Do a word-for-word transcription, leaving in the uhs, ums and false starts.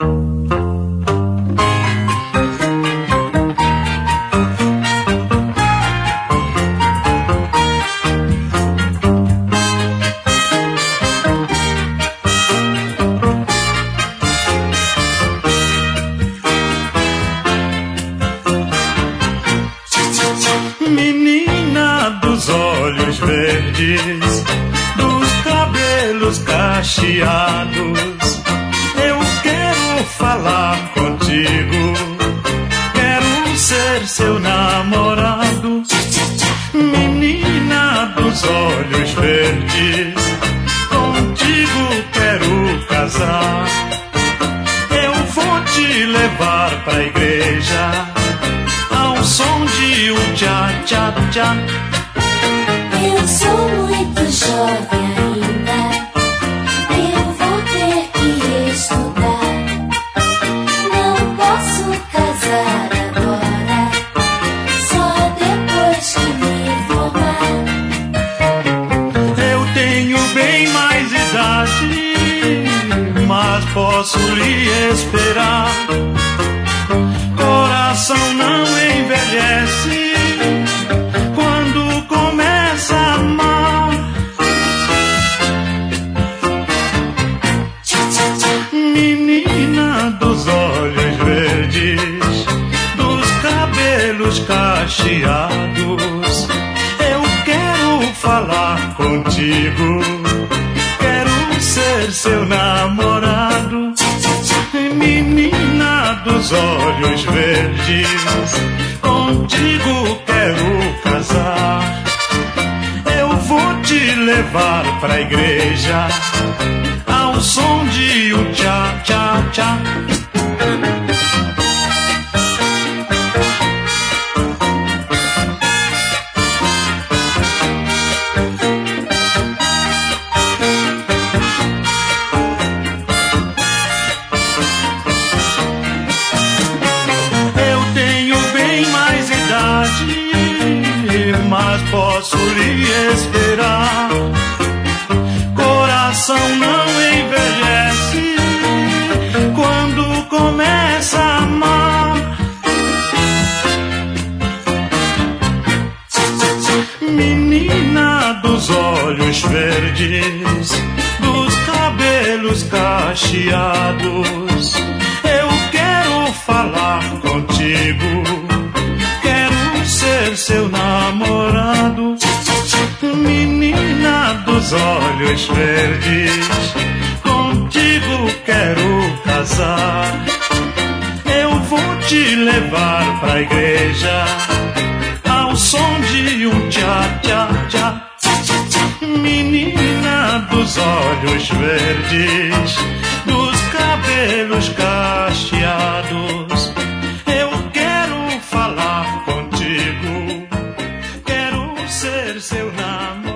Menina dos olhos verdes, dos cabelos cacheados, eu quero falar contigo, quero ser seu namorado. Menina dos olhos verdes, contigo quero casar, eu vou te levar pra igreja ao som de um tchá-tchá-tchá. Eu sou muito jovem ainda, eu vou ter que estudar. Não posso casar agora, só depois que me formar. Eu tenho bem mais idade, mas posso lhe esperar. Coração não envelhece quando começa a amar. Menina dos olhos verdes, dos cabelos cacheados, eu quero falar contigo, quero ser seu namorado. Menina dos olhos verdes, contigo quero casar, eu vou te levar pra igreja ao som de um tchá-tchá-tchá. Mas posso lhe esperar. Coração não envelhece quando começa a amar. Menina dos olhos verdes, dos cabelos cacheados, eu quero falar contigo, quero ser seu namorado. Menina dos olhos verdes, contigo quero casar, eu vou te levar pra igreja ao som de um tchá-tchá-tchá. Menina dos olhos verdes, dos cabelos cacheados, eu quero falar contigo, quero ser seu namorado.